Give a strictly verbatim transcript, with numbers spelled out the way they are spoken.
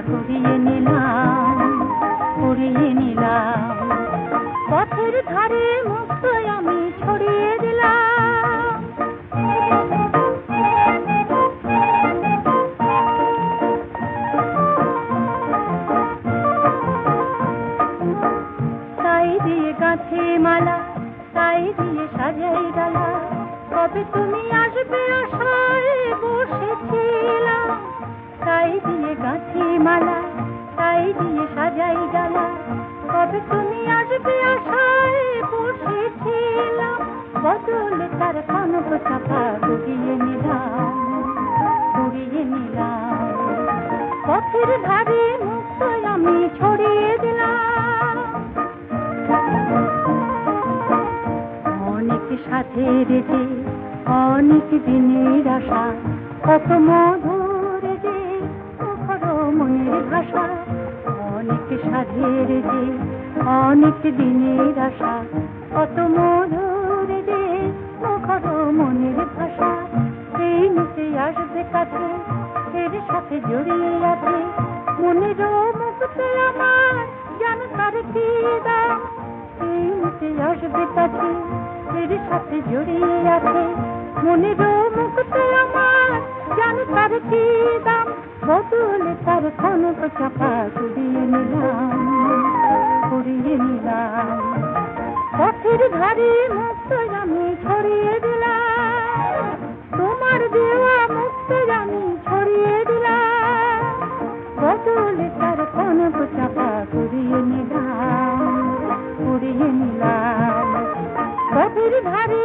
কুড়িয়ে নিলাম, কুড়িয়ে নিলাম। পথের ধারে মুক্ত আমি ছড়িয়ে দিলাম। তাই দিয়ে গাছে মালা, তাই দিয়ে সাজাই ডালা, কবে তুমি আসবে আশায় বসেছিলাম। তাই দিয়ে গাছে মালা, তাই দিয়ে সাজাই ডালা, কবে তুমি আসবে আশায় বসেছিলাম। বদলে তার কনক চাপা কুড়িয়ে নিলাম, কুড়িয়ে নিলাম। পথের ধারে মুক্ত আমি ছড়িয়ে দিলাম। অনেক সাথের যে অনেক দিনের আশা, কত মধুর যে মুখর মনের ভাষা। অনেক সাথের যে অনেক দিনের আশা, কত মধুর যে মুখর মনের ভাষা। সেই নিতে আসবে কাছে, এর সাথে জড়িয়ে আছে মনের মুক্তে আমার, জান তার কি দাম। সেই নিতে আসবে কাছে, এর সাথে জড়িয়ে আছে মনের মুক্তে আমার, জান তার কি দাম। বদলে তার কনক চাপা কুড়িয়ে নিলাম, কুড়িয়ে নিলাম। পথের ধারে মুক্ত আমি ছড়িয়ে দিলাম, তোমার দেওয়া মুক্ত আমি ছড়িয়ে দিলাম। বদলে তার কনক চাপা কুড়িয়ে নিলাম, কুড়িয়ে নিলাম। পথের ধারে